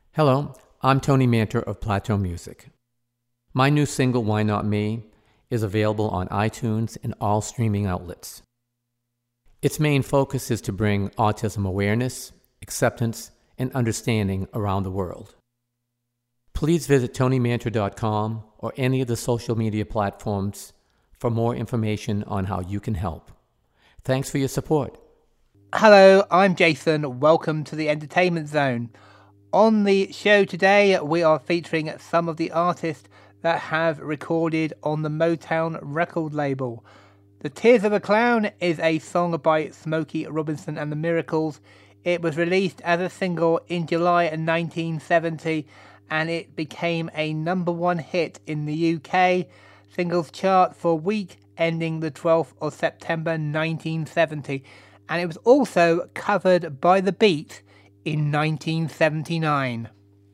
Hello, I'm Tony Manter of Plateau Music. My new single, Why Not Me, is available on iTunes and all streaming outlets. Its main focus is to bring autism awareness, acceptance, and understanding around the world. Please visit tonymanter.com or any of the social media platforms for more information on how you can help. Thanks for your support. Hello, I'm Jason. Welcome to the Entertainment Zone. On the show today, we are featuring some of the artists that have recorded on the Motown record label. The Tears of a Clown is a song by Smokey Robinson and the Miracles. It was released as a single in July 1970 and it became a number one hit in the UK singles chart for a week ending the 12th of September 1970. And it was also covered by The Beat in 1979.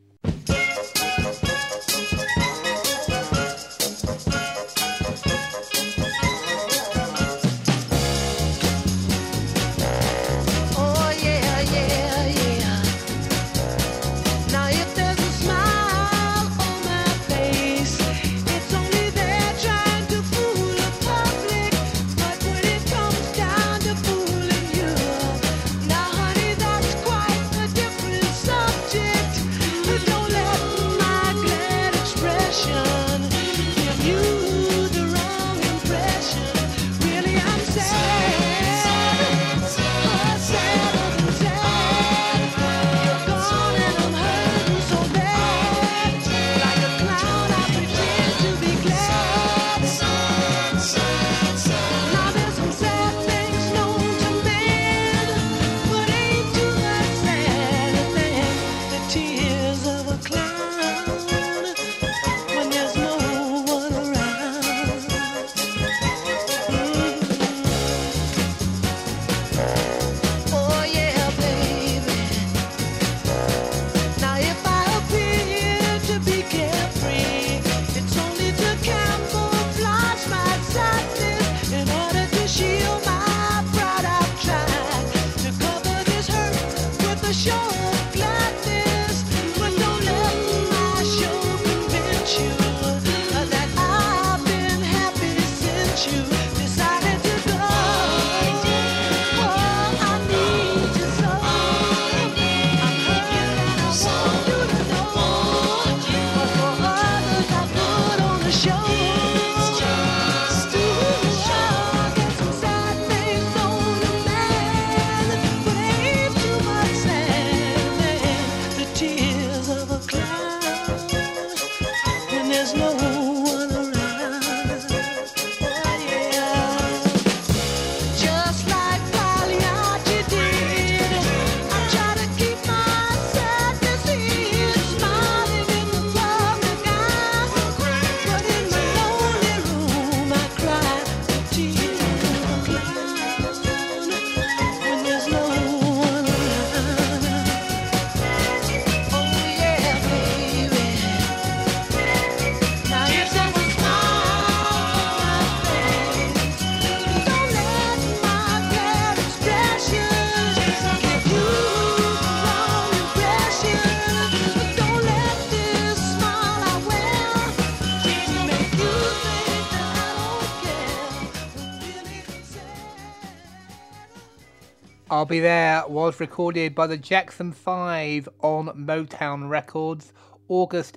I'll Be There was recorded by the Jackson 5 on Motown Records, August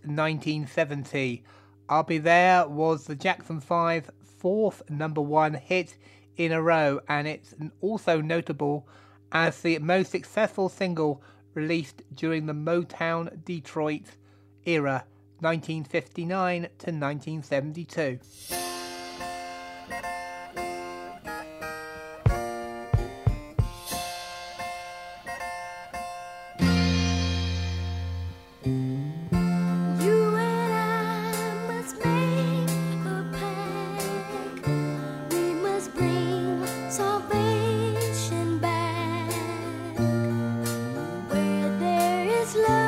1970. I'll Be There was the Jackson 5's fourth number one hit in a row, and it's also notable as the most successful single released during the Motown Detroit era, 1959 to 1972.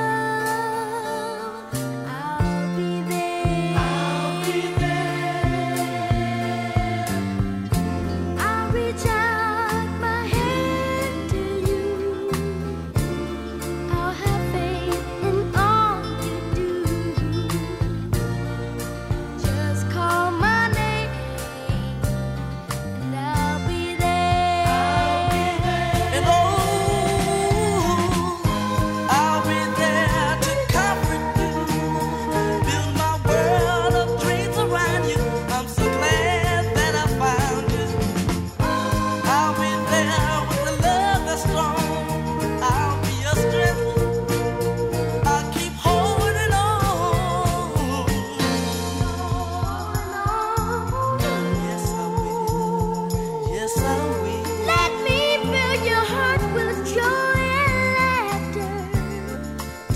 I'll be there.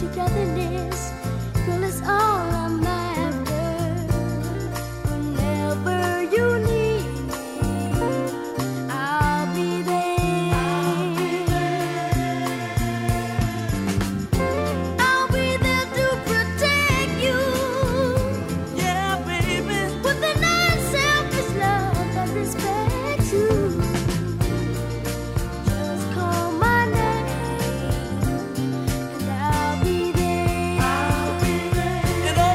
togetherness, girl, is all I'm after. Whenever you need me, I'll be there. I'll be there to protect you. Yeah, baby. With an unselfish love that respects you. Just call my name and I'll be there. I'll be there. And oh,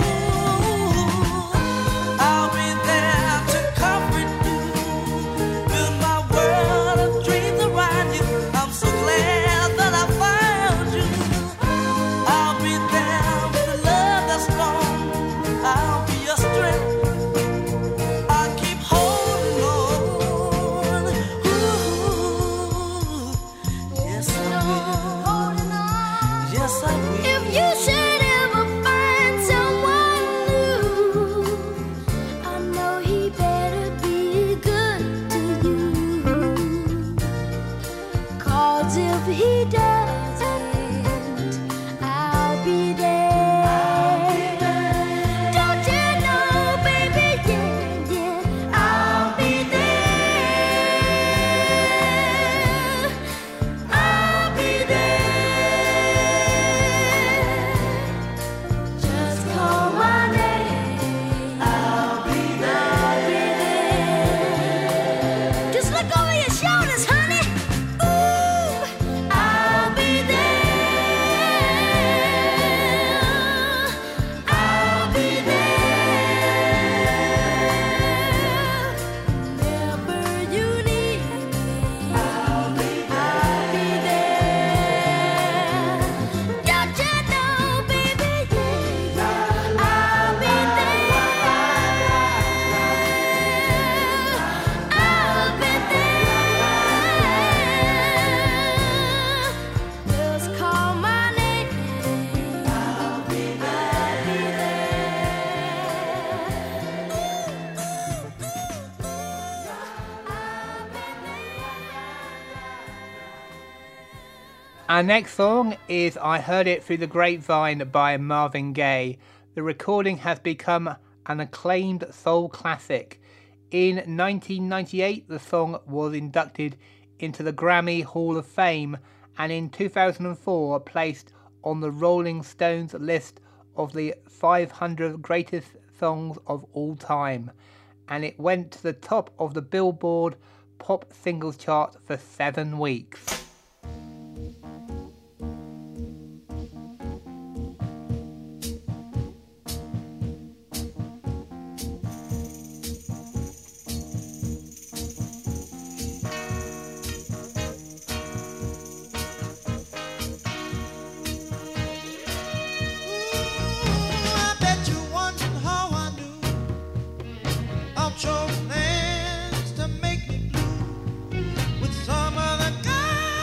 I'll be there to comfort you. Build my world of dreams around you. I'm so glad that I found you. I'll be there with a love that's strong. I'll be your strength. I'll keep holding on. Ooh, yes I will. Yes I will. If you should ever find someone new, I know he better be good to you. 'Cause if he doesn't, I'll be there. Don't you know, baby, yeah, yeah, I'll be there. I'll be there. Just call my name. I'll be there. Just look over your shoulders, honey. Ooh, I'll be there. I'll be there. Whenever you need me, I'll be there. Don't you know, baby, yeah, I'll be there. I'll be there. Just call my name. I'll be Our next song is I Heard It Through the Grapevine by Marvin Gaye. The recording has become an acclaimed soul classic. In 1998, the song was inducted into the Grammy Hall of Fame, and in 2004 placed on the Rolling Stones list of the 500 greatest songs of all time, and it went to the top of the Billboard Pop Singles chart for 7 weeks. I bet you're wondering how I knew of your plans to make me blue with some other guy.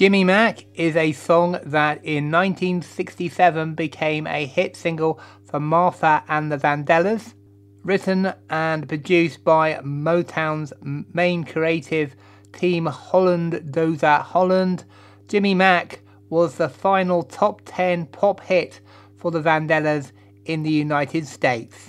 Jimmy Mac is a song that in 1967 became a hit single for Martha and the Vandellas. Written and produced by Motown's main creative team Holland Dozier Holland, Jimmy Mac was the final top 10 pop hit for the Vandellas in the United States.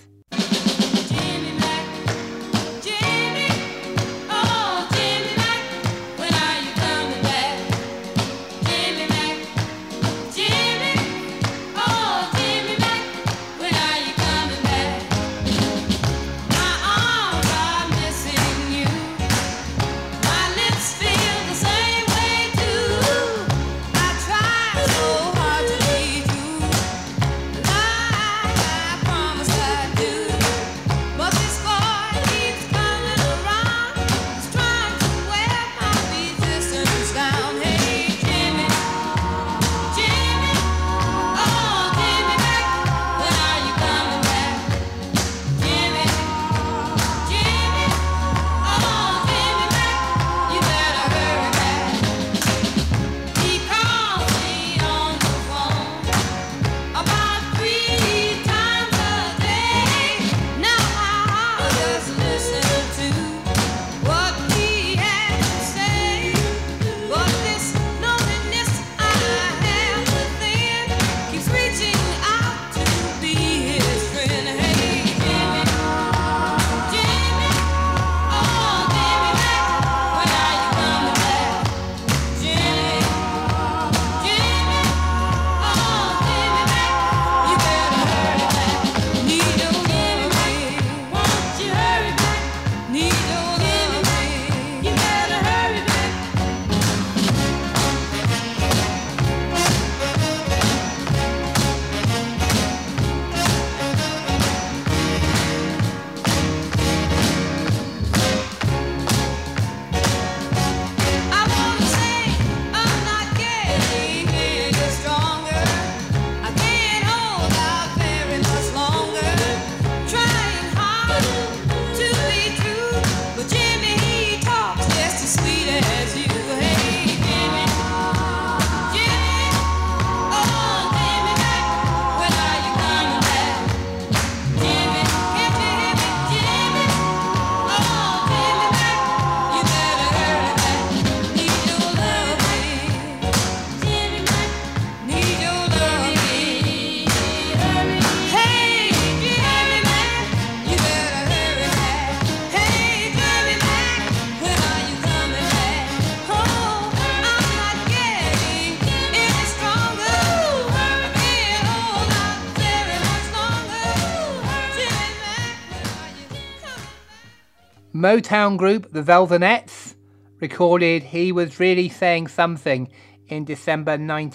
Motown group The Velvenettes recorded He Was Really Saying Something in December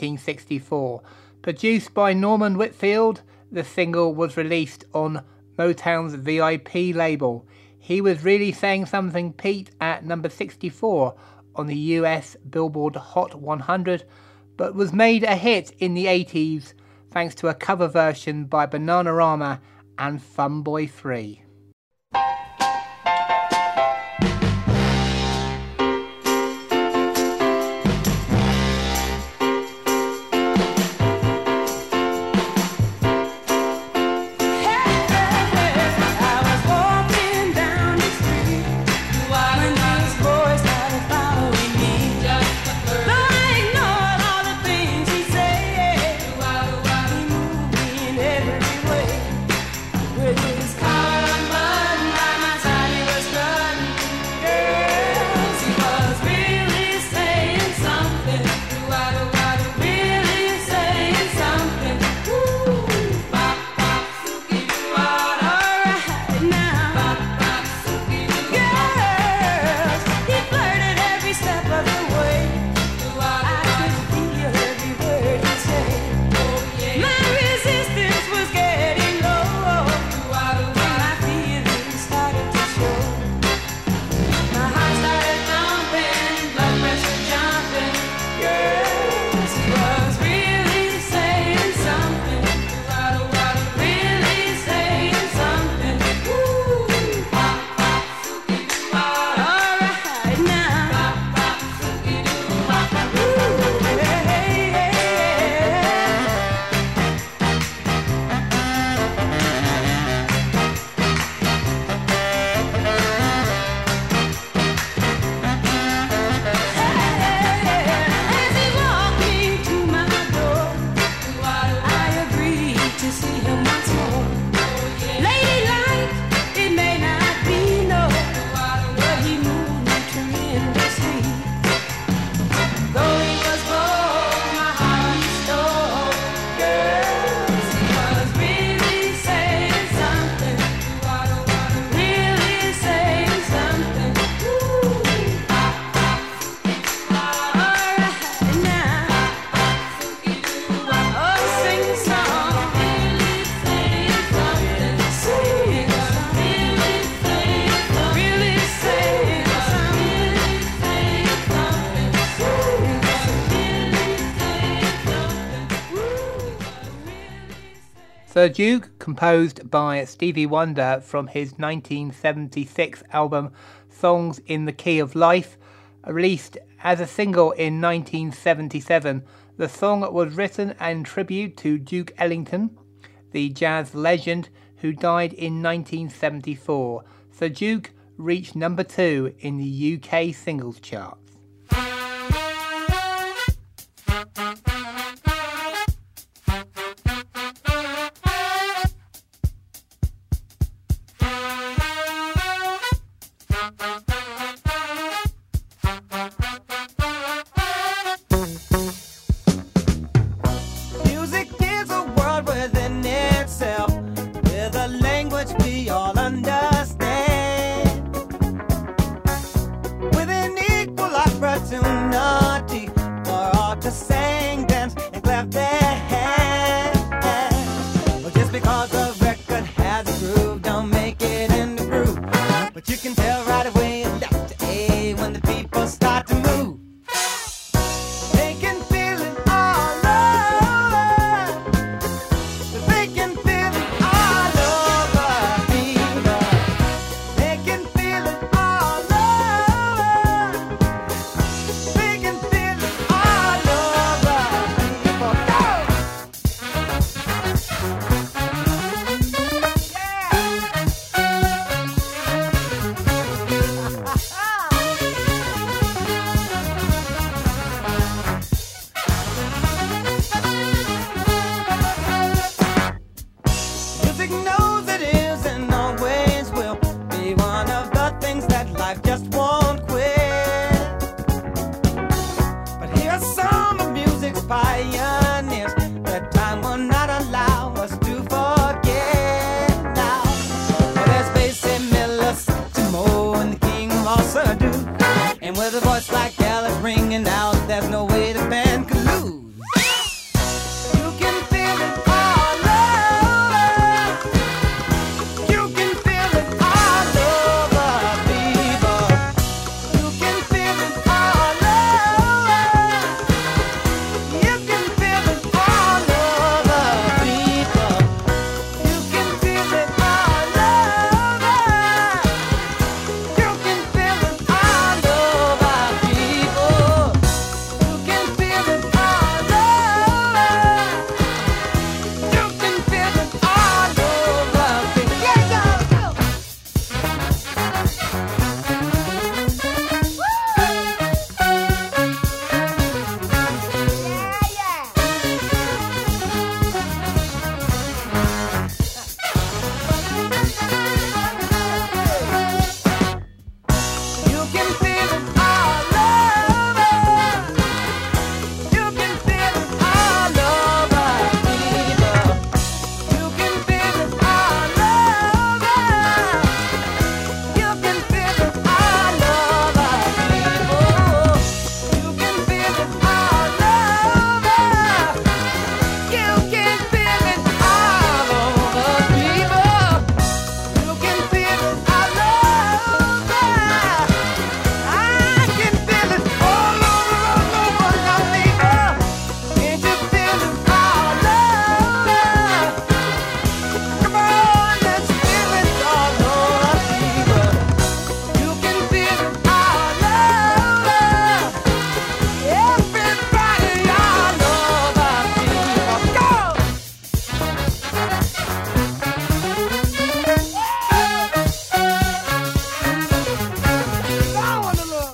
1964. Produced by Norman Whitfield, the single was released on Motown's VIP label. He Was Really Saying Something peaked at number 64 on the US Billboard Hot 100, but was made a hit in the 80s thanks to a cover version by Bananarama and Funboy 3. With his collar Sir Duke, composed by Stevie Wonder from his 1976 album Songs in the Key of Life, released as a single in 1977. The song was written in tribute to Duke Ellington, the jazz legend who died in 1974. Sir Duke reached number 2 in the UK singles charts. Music is a world within itself, with a language we all understand, with an equal opportunity for all to sing, dance, and clap their hands. Well, just because a record has a groove, don't make it in the groove. But you can tell right away left to A when the people start to move. They can feel it all over. They can feel it all over people. They can feel it all over. They can feel it all over people. Go! Music knows it is and always will be one of the things that life just won't quit. But here are some of music's pioneers that time will not allow us to forget now. Well, there's Basie Miller, Satchmo, and the King of all Sir Duke. And with a voice like Alice ringing out, there's no way the band could lose. You can feel it all over. You can feel it all over, people. You can feel it all over. You can feel it all over, people. You can feel it all over. You can feel it all over, people. You can feel it all over. You can feel it all over, people. Yeah, go, go. You can feel it all over. You can feel it all over, people. You can feel it all over. You can feel it all over, people. You can feel it all over. You can feel it all over, people. You can feel it all over. I can feel it all over now, people. Can't you feel it all over? Come on, let's feel it all over, people. You can feel it all over. Everybody all over, people. Go! Go on the look.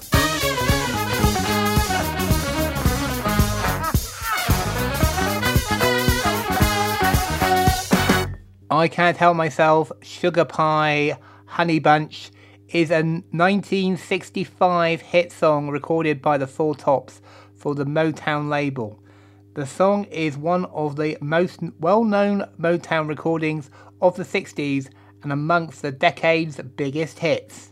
I Can't Help Myself, Sugar Pie, Honey Bunch is a 1965 hit song recorded by the Four Tops for the Motown label. The song is one of the most well-known Motown recordings of the 60s and amongst the decade's biggest hits.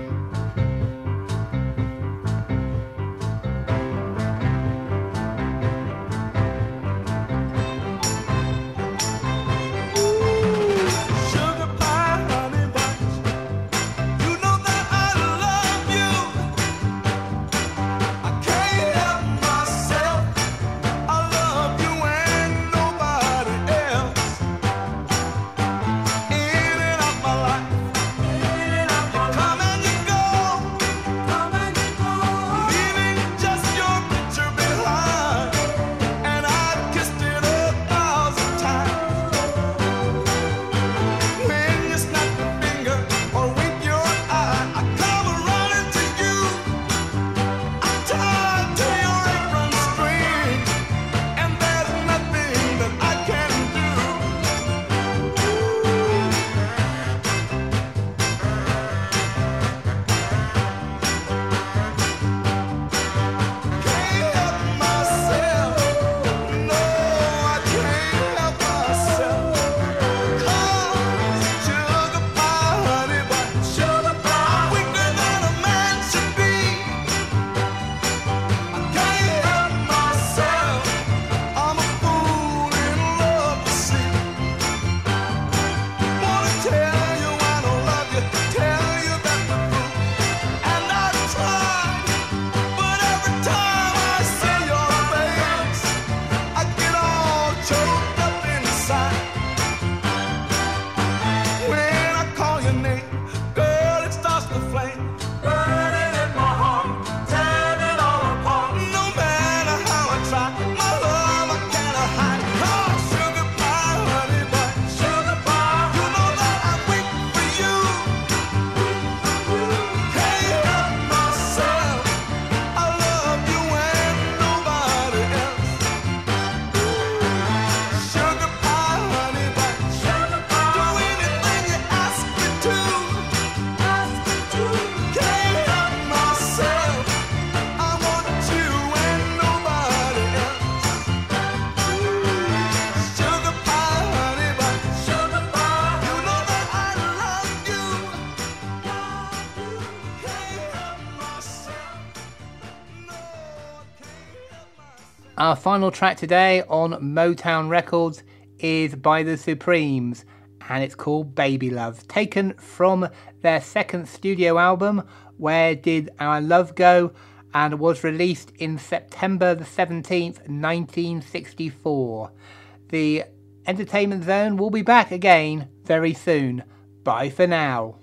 Sugar pie, honey bunch, you know that I love you. I can't help myself. I love you and nobody else. Our final track today on Motown Records is by the Supremes, and it's called Baby Love, taken from their second studio album, Where Did Our Love Go?, and was released in September the 17th, 1964. The Entertainment Zone will be back again very soon. Bye for now.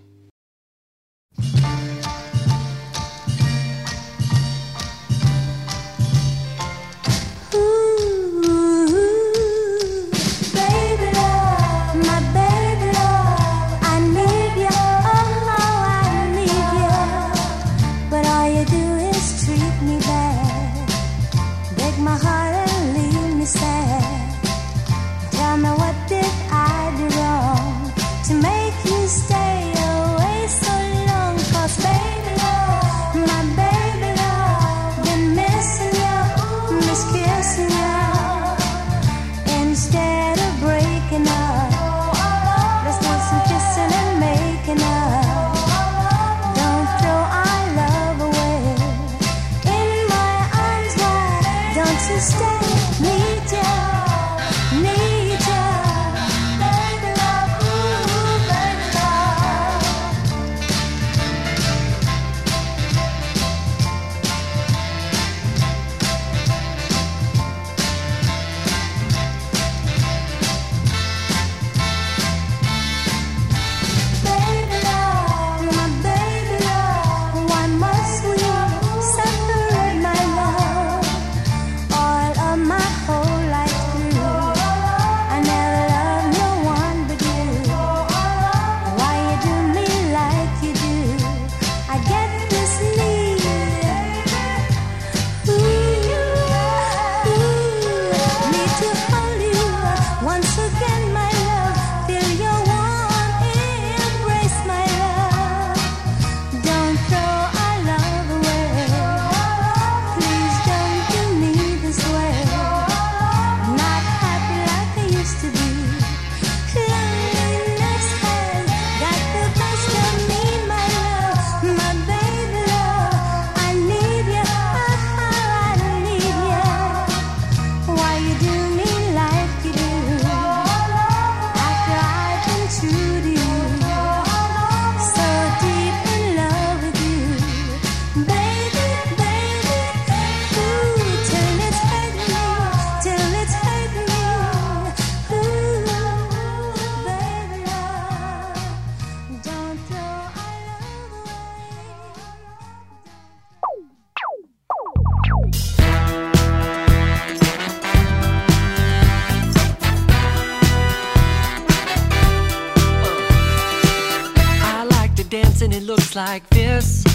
Like this.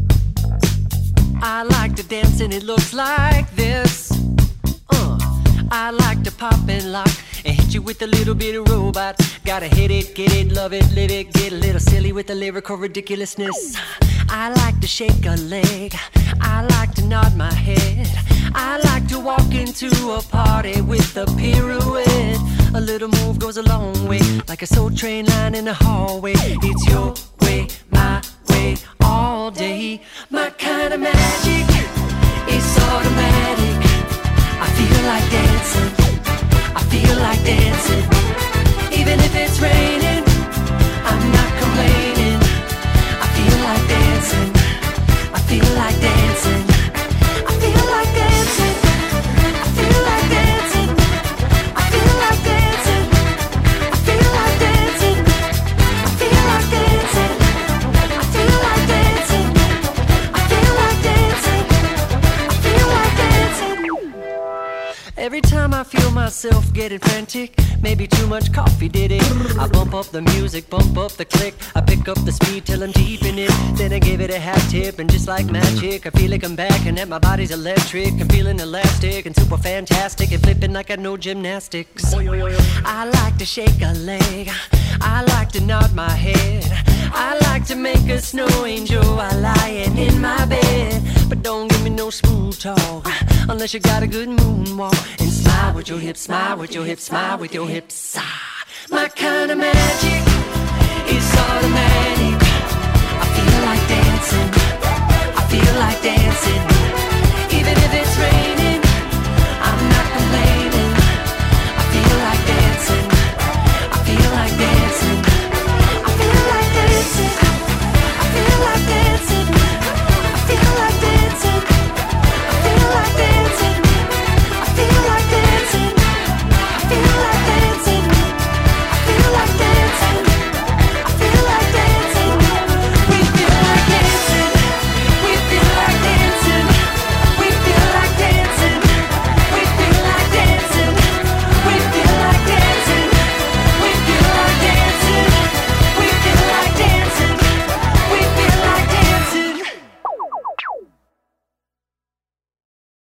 I like to dance and it looks like this. I like to pop and lock and hit you with a little bit of robot. Gotta hit it, get it, love it, live it, get a little silly with the lyrical ridiculousness. I like to shake a leg, I like to nod my head, I like to walk into a party with a pirouette. A little move goes a long way, like a soul train line in the hallway. It's your way, my way, all day. My kind of magic is automatic. I feel like dancing, I feel like dancing. Even if it's raining, I'm not complaining. I feel like dancing, I feel like dancing. I feel like dancing, I feel like dancing. I feel like dancing, I feel like dancing. I feel like dancing, I feel like dancing. I feel like dancing, I feel like dancing. Every time I feel myself getting frantic, maybe too much coffee did it. I bump up the music, bump up the click. I pick up the speed till I'm deep in it. Then I give it a half tip, and just like magic, I feel like I'm back and that my body's electric. I'm feeling elastic and super fantastic and flipping like I know gymnastics. I like to shake a leg, I like to nod my head, I like to make a snow angel while lying in my bed. But don't give me no smooth talk unless you got a good moonwalk. And smile with your hips, smile with your hips, smile with your hips. Ah, my kind of magic is